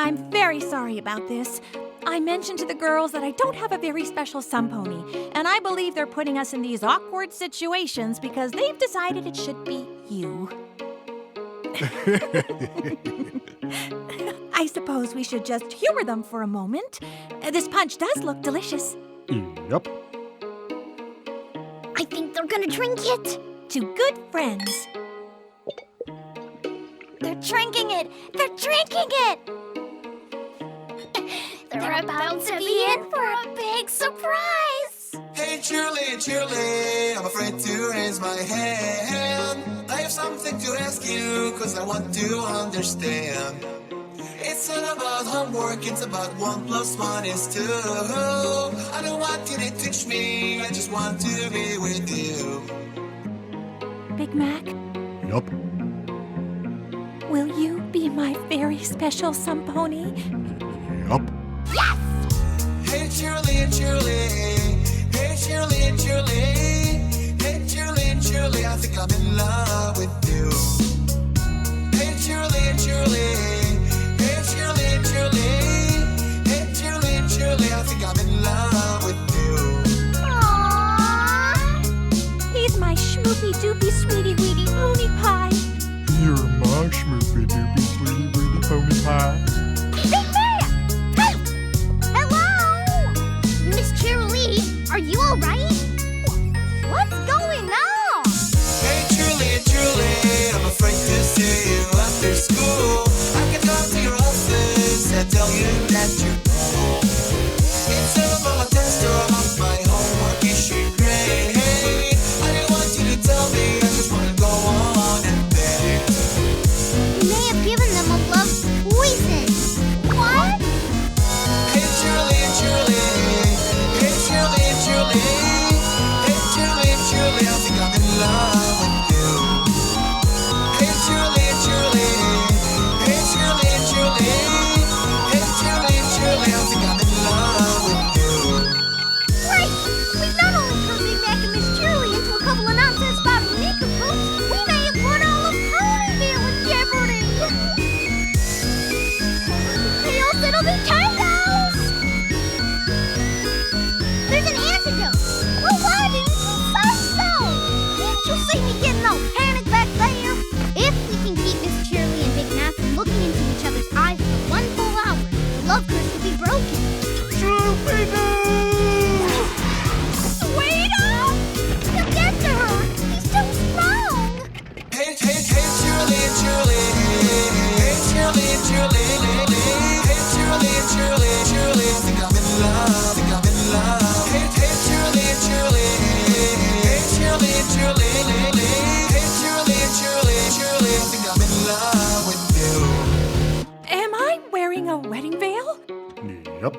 I'm very sorry about this. I mentioned to the girls that I don't have a very special sun pony, and I believe they're putting us in these awkward situations because they've decided it should be you. I suppose we should just humor them for a moment. This punch does look delicious. Yep. I think they're gonna drink it. To good friends. They're drinking it! They're drinking it! They're about to be in for a big surprise! Hey, Shirley, I'm afraid to raise my hand. I have something to ask you, cause I want to understand. It's not about homework, it's about 1 + 1 is 2. I don't want you to teach me, I just want to be with you. Big Mac, Yup. will you be my very special sun pony? Yup. Hey, Shirley, hey, Shirley, hey, Shirley, I think I'm in love with you. Hey, Shirley, hey, Shirley, hey, Shirley, I think I'm in love with you. Aww! He's my schmoopy doopy sweetie weedy pony pie. You're my schmoopy doopy sweetie weedy pony pie. Big Mac! Hey! Hello! Miss Cheerilee, are you alright? What's going on? Hey, Julie, I'm afraid to see you after school. I can come to your office and tell you that you're cool. Instead of my test or about my homework issue grade, I didn't want you to tell me, I just want to go on and beg. You may have given them a love poison. What? Hey, Julie, hey, Julie, hey, I think I'm in love with you. Hey, Julie, hey, Julie, hey, I think I'm in love with you. Great! We've not only turned Big Mac and Miss Cheerilee into a couple of nonsense Bobby Knickerbockers, we may have put all of Ponyville in jeopardy! Chaos, it'll be chaos! There's an antidote! Well, why didn't you say so? Didn't you see me getting all panicked back there? If we can keep Miss Cheerilee and Big Mac from looking into each other's eyes for 1 full hour, the love curse will be broken. Wait up! You'll get to her! He's too strong! Hey, Julie, hey, Julie, hey, Julie, I think I'm in love, Hey, Julie, hey, Julie, hey, Julie, I think I'm in love with you. Am I wearing a wedding veil? Yep.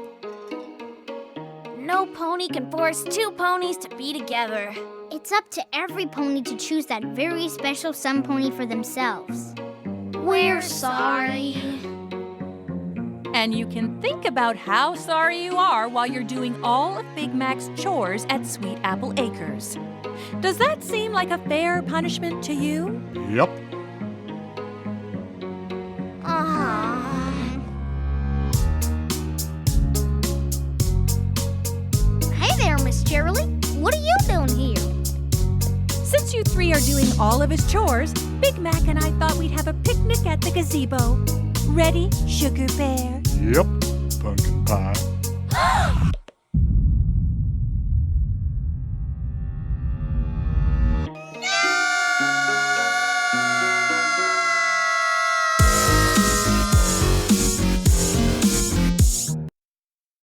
No pony can force 2 ponies to be together. It's up to every pony to choose that very special sun pony for themselves. We're sorry. And you can think about how sorry you are while you're doing all of Big Mac's chores at Sweet Apple Acres. Does that seem like a fair punishment to you? Yep. Hey there, Miss Cheerilee. What are you doing here? Since you 3 are doing all of his chores, Big Mac and I thought we'd have a picnic at the gazebo. Ready, Sugar Bear? Yep. Pumpkin pie.